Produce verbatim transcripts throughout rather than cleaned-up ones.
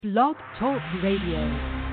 Blog Talk Radio.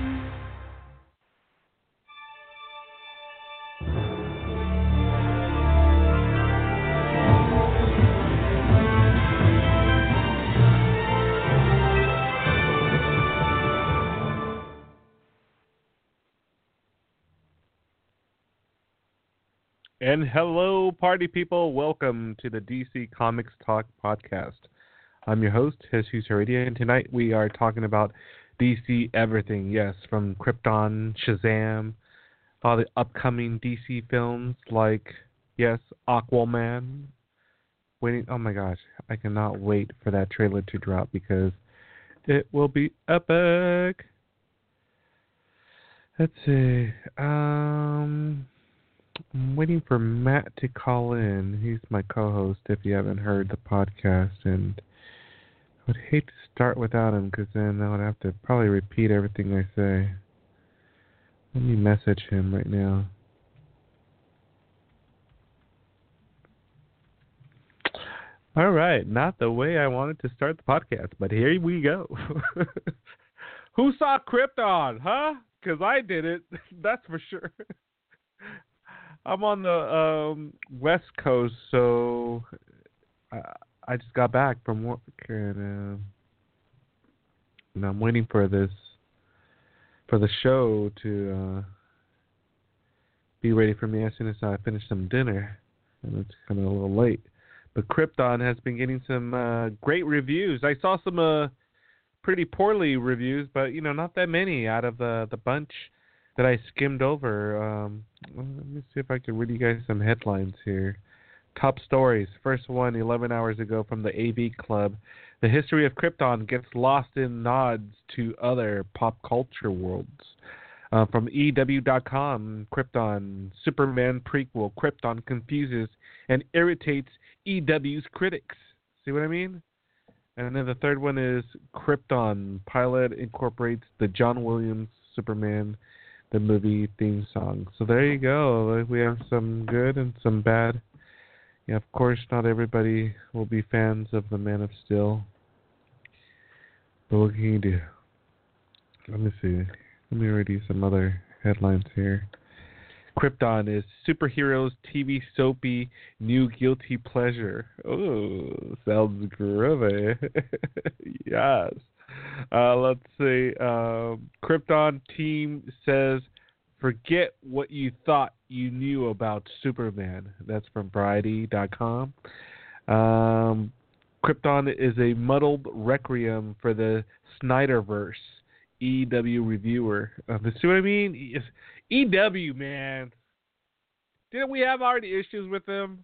And hello, party people. Welcome to the D C Comics Talk podcast. I'm your host, Jesus Heredia, and tonight we are talking about D C everything. Yes, from Krypton, Shazam, all the upcoming D C films like, yes, Aquaman. Waiting. Oh my gosh, I cannot wait for that trailer to drop because it will be epic. Let's see. Um... I'm waiting for Matt to call in. He's my co-host if you haven't heard the podcast, and I would hate to start without him because then I would have to probably repeat everything I say. Let me message him right now. All right, not the way I wanted to start the podcast, but here we go. Who saw Krypton, huh? Because I did it, that's for sure. I'm on the um, West Coast, so I, I just got back from work, and, uh, and I'm waiting for this for the show to uh, be ready for me as soon as I finish some dinner, and it's kind of a little late. But Krypton has been getting some uh, great reviews. I saw some uh, pretty poorly reviews, but you know, not that many out of the the bunch that I skimmed over. Um, let me see if I can read you guys some headlines here. Top stories. First one, eleven hours ago from the A V Club. The history of Krypton gets lost in nods to other pop culture worlds. Uh, from E W dot com, Krypton, Superman prequel. Krypton confuses and irritates E W's critics. See what I mean? And then the third one is Krypton. Pilot incorporates the John Williams Superman the movie theme song. So there you go. We have some good and some bad. Yeah, of course, not everybody will be fans of the Man of Steel. But what can you do? Let me see. Let me read you some other headlines here. Krypton is superheroes T V soapy new guilty pleasure. Oh, sounds groovy. Yes. Uh, let's see. Um, Krypton team says, forget what you thought you knew about Superman. That's from Variety dot com. Um, Krypton is a muddled requiem for the Snyderverse. E W reviewer. Uh, see what I mean? E W, man. Didn't we have already issues with them?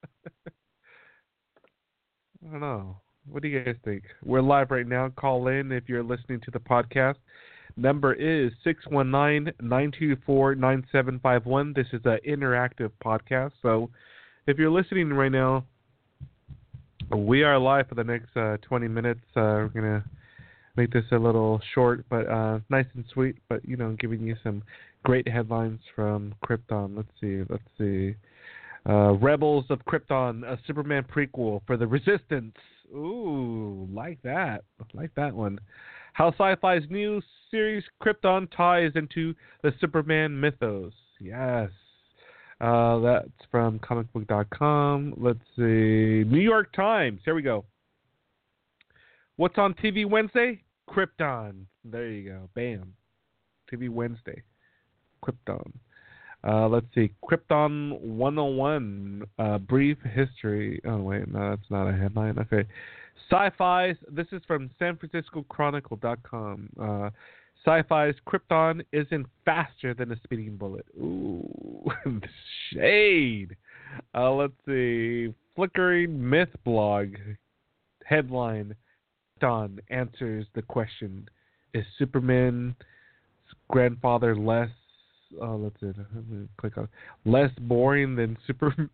I don't know. What do you guys think? We're live right now. Call in if you're listening to the podcast. Number is six one nine, nine two four, nine seven five one. This is an interactive podcast. So if you're listening right now, we are live for the next uh, twenty minutes. Uh, we're going to make this a little short, but uh, nice and sweet. But, you know, giving you some great headlines from Krypton. Let's see. Let's see. Uh, Rebels of Krypton, a Superman prequel for the Resistance. Ooh, like that. Like that one. How Sci-Fi's new series Krypton ties into the Superman mythos. Yes. Uh, that's from comic book dot com. Let's see. New York Times. Here we go. What's on T V Wednesday? Krypton. There you go. Bam. T V Wednesday. Krypton. Uh, let's see. Krypton one oh one, uh, brief history. Oh, wait, no, that's not a headline. Okay. Sci-Fi's, this is from San Francisco Chronicle dot com. Uh, Sci-Fi's Krypton isn't faster than a speeding bullet. Ooh, shade. Uh, let's see. Flickering Myth blog. Headline. Krypton answers the question, is Superman's grandfather less Oh, that's it. I'm gonna click on less boring than Superman.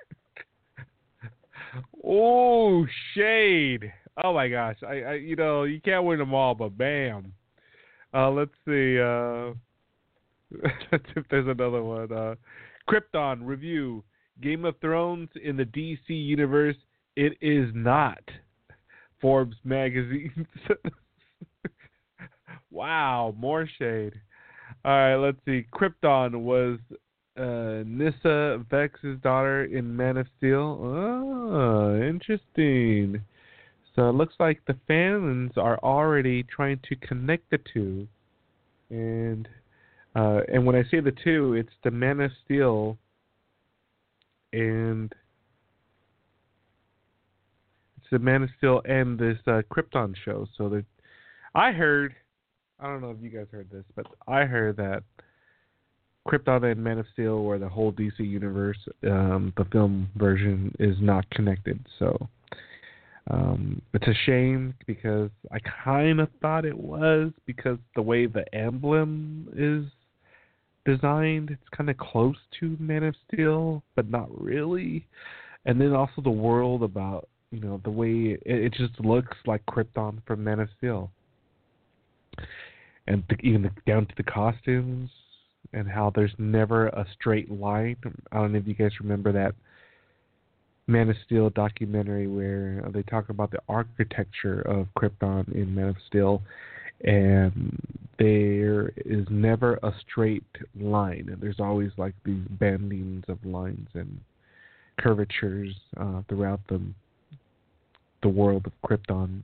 Oh, shade! Oh my gosh! I, I, you know, you can't win them all, but bam. Uh, let's see. Uh, let's see if there's another one. Uh, Krypton review: Game of Thrones in the D C universe. It is not. Forbes magazine. Wow, more shade. All right, let's see. Krypton was uh, Nyssa Vex's daughter in Man of Steel. Oh, interesting. So it looks like the fans are already trying to connect the two. And uh, and when I say the two, it's the Man of Steel and it's the Man of Steel and this uh, Krypton show. So that I heard, I don't know if you guys heard this, but I heard that Krypton and Man of Steel, or the whole D C universe, um, the film version is not connected. So um, it's a shame because I kind of thought it was, because the way the emblem is designed, it's kind of close to Man of Steel, but not really. And then also the world about, you know, the way it, it just looks like Krypton from Man of Steel. And the, even the, down to the costumes and how there's never a straight line. I don't know if you guys remember that Man of Steel documentary where they talk about the architecture of Krypton in Man of Steel, and there is never a straight line. And there's always like these bendings of lines and curvatures uh, throughout the the world of Krypton.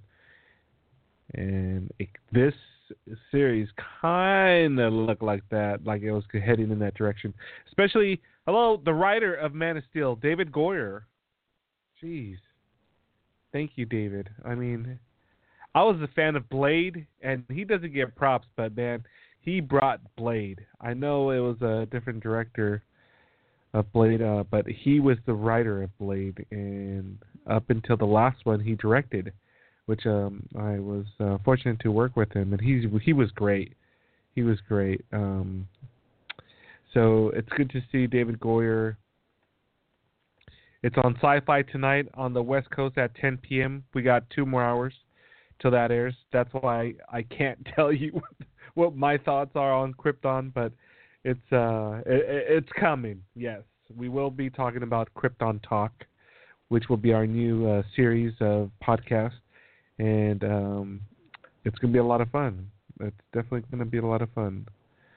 And it, this series kind of looked like that, like it was heading in that direction. Especially, hello, the writer of Man of Steel, David Goyer. Jeez. Thank you, David. I mean, I was a fan of Blade, and he doesn't get props, but man, he brought Blade. I know it was a different director of Blade, uh, but he was the writer of Blade, and up until the last one, he directed, which um, I was uh, fortunate to work with him, and he's he was great. He was great. Um, so it's good to see David Goyer. It's on Sci-Fi tonight on the West Coast at ten p.m. We got two more hours till that airs. That's why I can't tell you what, what my thoughts are on Krypton, but it's uh it, it's coming. Yes, we will be talking about Krypton Talk, which will be our new uh, series of podcasts. And um, it's going to be a lot of fun. It's definitely going to be a lot of fun.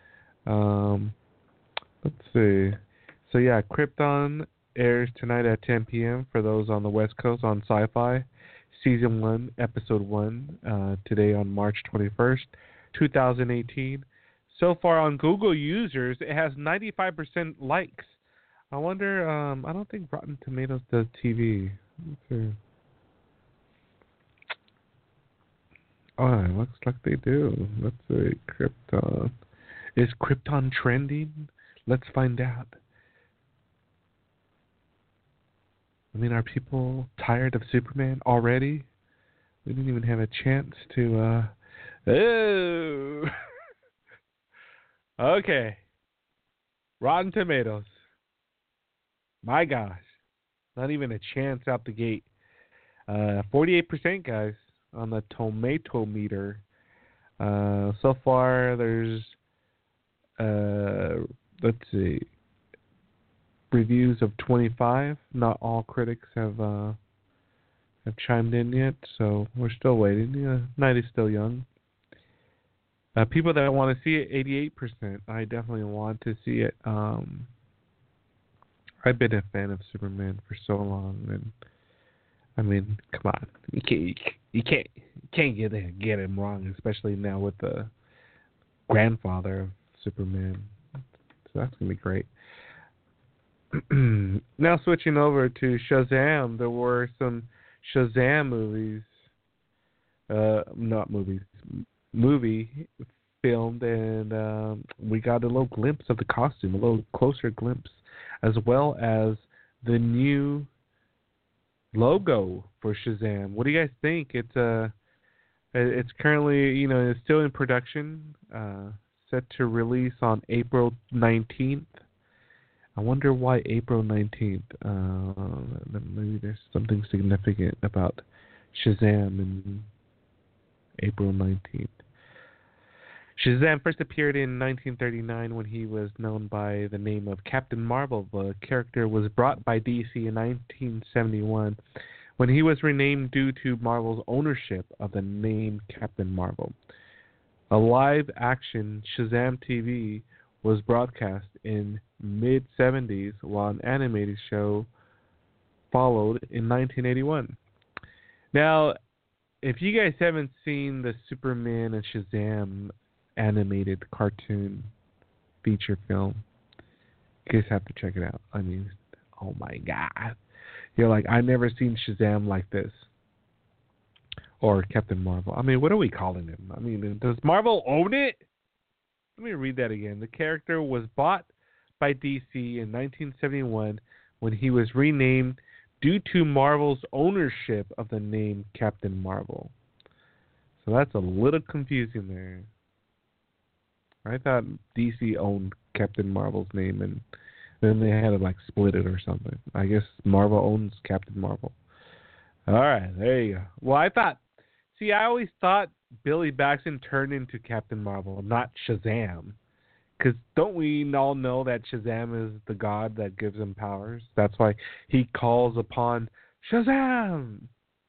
Um, let's see. So, yeah, Krypton airs tonight at ten p.m. for those on the West Coast on Sci-Fi. Season one, Episode one, uh, today on March twenty-first, twenty eighteen. So far on Google users, it has ninety-five percent likes. I wonder, um, I don't think Rotten Tomatoes does T V. Let's see. Oh, it looks like they do. Let's see. Krypton. Is Krypton trending? Let's find out. I mean, are people tired of Superman already? We didn't even have a chance to, uh... Oh! Okay. Rotten Tomatoes. My gosh. Not even a chance out the gate. Uh, forty-eight percent, guys, on the tomato meter. Uh, so far, there's, uh, let's see, reviews of twenty-five. Not all critics have uh, have chimed in yet, so we're still waiting. Yeah, night is still young. Uh, people that want to see it, eighty-eight percent. I definitely want to see it. Um, I've been a fan of Superman for so long, and I mean, come on, you can't, you can't, you can't get it, get him wrong, especially now with the grandfather of Superman. So that's gonna be great. Now switching over to Shazam, there were some Shazam movies, uh, not movies, movie filmed, and um, we got a little glimpse of the costume, a little closer glimpse, as well as the new logo for Shazam. What do you guys think? It's uh, it's currently, you know, it's still in production, uh, set to release on April nineteenth. I wonder why April nineteenth. Uh, maybe there's something significant about Shazam in April nineteenth. Shazam first appeared in nineteen thirty-nine when he was known by the name of Captain Marvel. The character was brought by D C in nineteen seventy-one when he was renamed due to Marvel's ownership of the name Captain Marvel. A live-action Shazam T V was broadcast in mid seventies, while an animated show followed in nineteen eighty-one. Now, if you guys haven't seen the Superman and Shazam animated cartoon feature film, you guys have to check it out. I mean, oh my God. You're like, I've never seen Shazam like this. Or Captain Marvel. I mean, what are we calling him? I mean, does Marvel own it? Let me read that again. The character was bought by D C in nineteen seventy-one when he was renamed due to Marvel's ownership of the name Captain Marvel. So that's a little confusing there. I thought D C owned Captain Marvel's name and then they had to like split it or something. I guess Marvel owns Captain Marvel. All right, there you go. Well, I thought, see, I always thought Billy Batson turned into Captain Marvel, not Shazam. Because don't we all know that Shazam is the god that gives him powers? That's why he calls upon Shazam.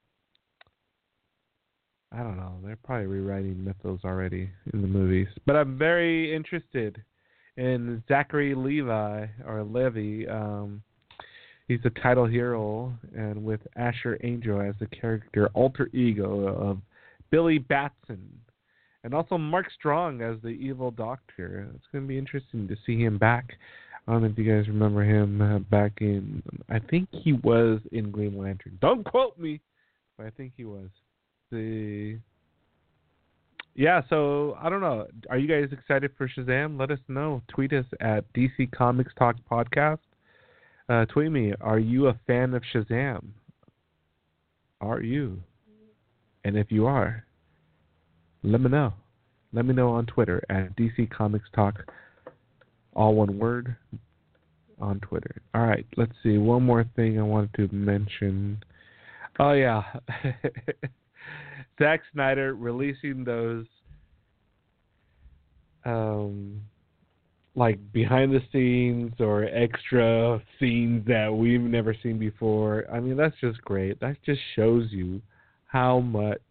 I don't know. They're probably rewriting mythos already in the movies. But I'm very interested in Zachary Levi, or Levy. Um, he's the title hero, and with Asher Angel as the character alter ego of Billy Batson. And also Mark Strong as the evil doctor. It's going to be interesting to see him back. I don't know if you guys remember him uh, back in, I think he was in Green Lantern. Don't quote me, but I think he was. The Yeah, so I don't know. Are you guys excited for Shazam? Let us know. Tweet us at D C Comics Talk Podcast. Uh, tweet me, are you a fan of Shazam? Are you? And if you are, let me know. Let me know on Twitter at D C Comics Talk, all one word, on Twitter. All right, let's see. One more thing I wanted to mention. Oh, yeah. Zack Snyder releasing those um, like behind the scenes or extra scenes that we've never seen before. I mean, that's just great. That just shows you how much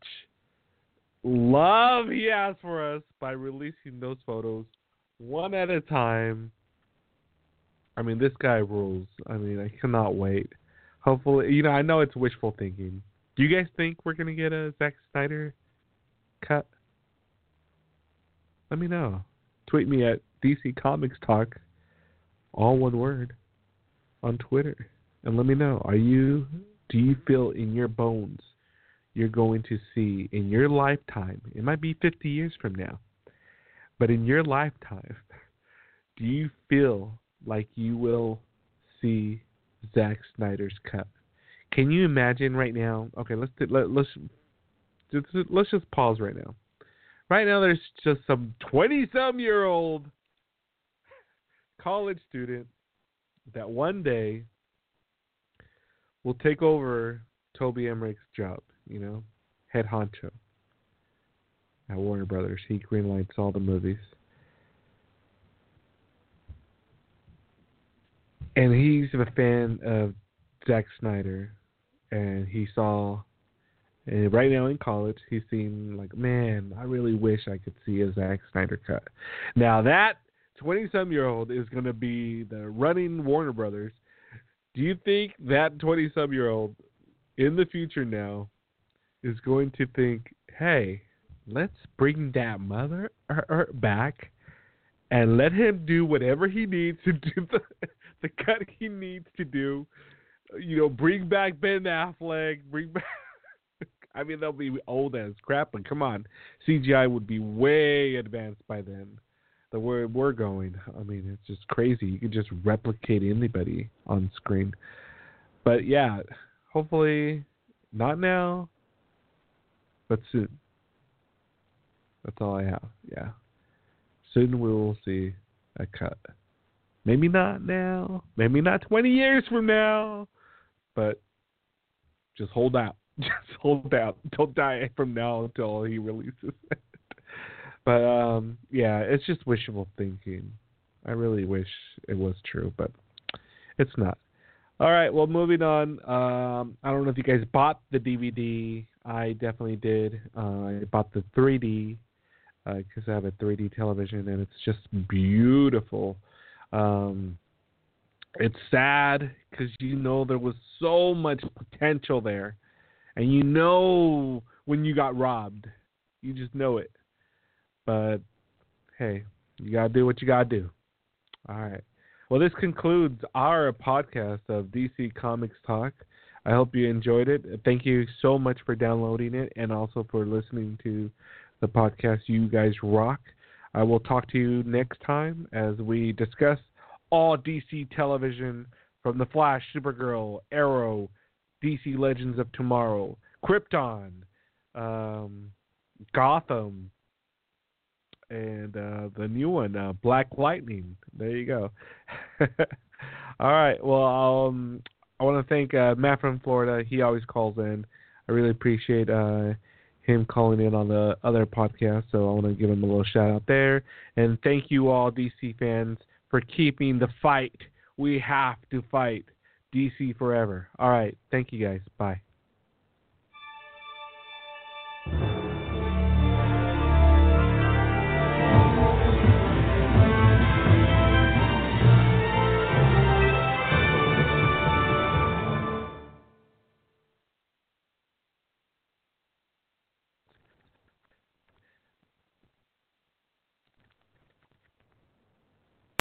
love he has for us by releasing those photos one at a time. I mean, this guy rules. I mean, I cannot wait. Hopefully, you know, I know it's wishful thinking. Do you guys think we're going to get a Zack Snyder cut? Let me know. Tweet me at D C Comics Talk, all one word, on Twitter. And let me know, are you, do you feel in your bones you're going to see in your lifetime, it might be fifty years from now, but in your lifetime, do you feel like you will see Zack Snyder's cut? Can you imagine right now? Okay, let's let, let's just, let's just pause right now. Right now, there's just some twenty-some-year-old college student that one day will take over Toby Emmerich's job. You know, head honcho at Warner Brothers. He greenlights all the movies, and he's a fan of Zack Snyder. And he saw, and right now in college, he's seen like, man, I really wish I could see a Zack Snyder cut. Now that twenty-some-year-old is going to be the running Warner Brothers. Do you think that twenty-some-year-old in the future now is going to think, hey, let's bring that mother back and let him do whatever he needs to do, the, the cut he needs to do? You know, bring back Ben Affleck, bring back... I mean, they'll be old as crap, but come on. C G I would be way advanced by then. The way we're going, I mean, it's just crazy. You can just replicate anybody on screen. But, yeah, hopefully not now, but soon. That's all I have, yeah. Soon we will see a cut. Maybe not now. Maybe not twenty years from now. But just hold out. Just hold out. Don't die from now until he releases it. But, um, yeah, it's just wishful thinking. I really wish it was true, but it's not. All right, well, moving on. Um, I don't know if you guys bought the D V D. I definitely did. Uh, I bought the three D because uh, I have a three D television, and it's just beautiful. Um, it's sad because you know there was so much potential there, and you know when you got robbed. You just know it. But, hey, you got to do what you got to do. All right. Well, this concludes our podcast of D C Comics Talk. I hope you enjoyed it. Thank you so much for downloading it and also for listening to the podcast. You guys rock. I will talk to you next time as we discuss all D C television from The Flash, Supergirl, Arrow, D C Legends of Tomorrow, Krypton, um, Gotham, and uh, the new one, uh, Black Lightning. There you go. All right. Well, um, I want to thank uh, Matt from Florida. He always calls in. I really appreciate uh, him calling in on the other podcast, so I want to give him a little shout out there. And thank you all, D C fans, for keeping the fight. We have to fight D C forever. All right. Thank you, guys. Bye.